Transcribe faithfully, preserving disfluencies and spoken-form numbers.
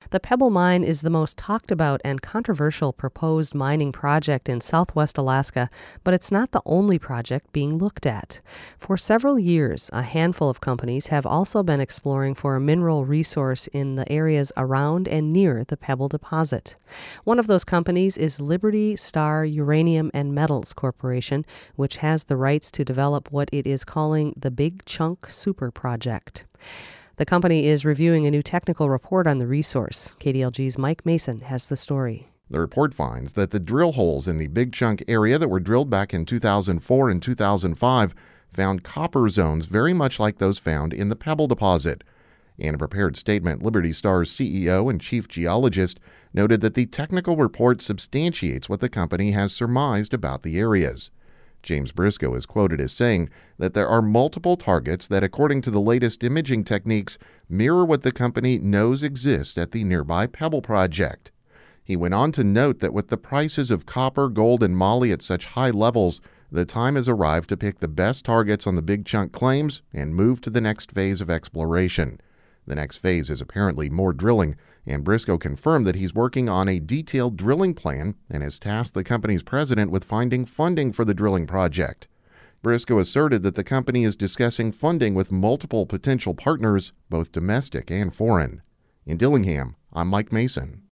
The Pebble Mine is the most talked about and controversial proposed mining project in southwest Alaska, but it's not the only project being looked at. For several years, a handful of companies have also been exploring for a mineral resource in the areas around and near the Pebble deposit. One of those companies is Liberty Star Uranium and Metals Corporation, which has the rights to develop what it is calling the Big Chunk Super Project. The company is reviewing a new technical report on the resource. K D L G's Mike Mason has the story. The report finds that the drill holes in the Big Chunk area that were drilled back in two thousand four and two thousand five found copper zones very much like those found in the Pebble deposit. In a prepared statement, Liberty Star's C E O and chief geologist noted that the technical report substantiates what the company has surmised about the areas. James Briscoe is quoted as saying that there are multiple targets that, according to the latest imaging techniques, mirror what the company knows exist at the nearby Pebble project. He went on to note that with the prices of copper, gold, and moly at such high levels, the time has arrived to pick the best targets on the Big Chunk claims and move to the next phase of exploration. The next phase is apparently more drilling, and Briscoe confirmed that he's working on a detailed drilling plan and has tasked the company's president with finding funding for the drilling project. Briscoe asserted that the company is discussing funding with multiple potential partners, both domestic and foreign. In Dillingham, I'm Mike Mason.